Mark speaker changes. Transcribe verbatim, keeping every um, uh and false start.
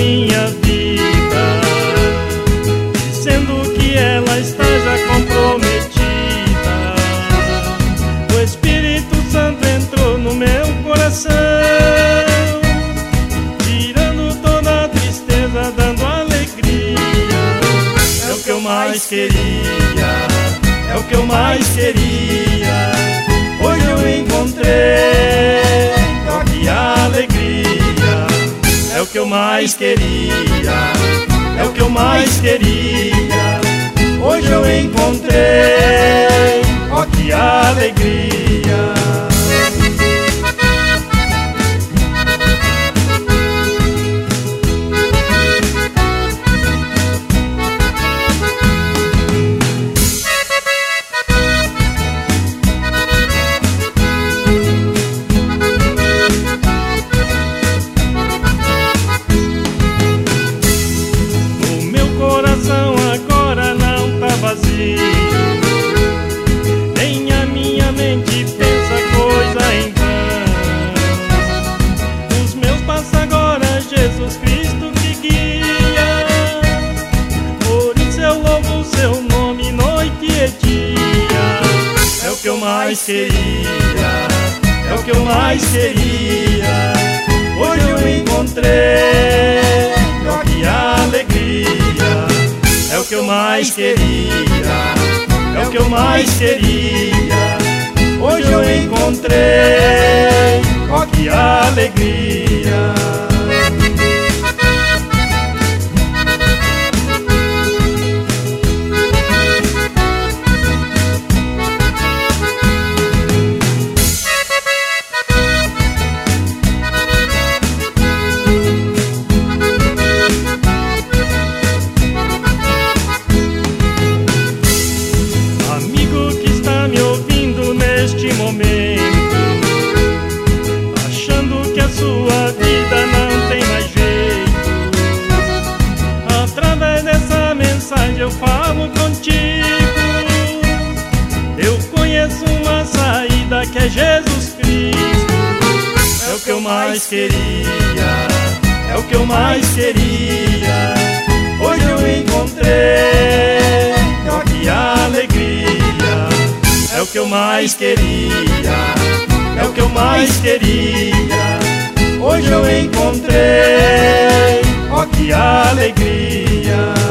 Speaker 1: minha vida, dizendo que ela está já comprometida. O Espírito Santo entrou no meu coração, tirando toda a tristeza, dando alegria. É o que eu mais queria, é o que eu mais queria. Hoje eu encontrei, oh, que alegria. É o que eu mais queria, é o que eu mais queria. Hoje eu encontrei, oh, que alegria. Agora não tá vazio, nem a minha mente pensa coisa em vão. Os meus passos agora Jesus Cristo que guia, por isso eu louvo o seu nome noite e dia. É o que eu mais queria, é o que eu mais queria. Hoje eu encontrei, oh, que alegria. É o que eu mais queria, é o que eu mais queria. Hoje eu encontrei, oh, que alegria. Achando que a sua vida não tem mais jeito, através dessa mensagem eu falo contigo. Eu conheço uma saída que é Jesus Cristo. É o que eu mais queria, é o que eu mais queria. Hoje eu encontrei, oh, que alegria. É o que eu mais queria, é o que eu mais queria. Hoje eu encontrei, oh, que alegria.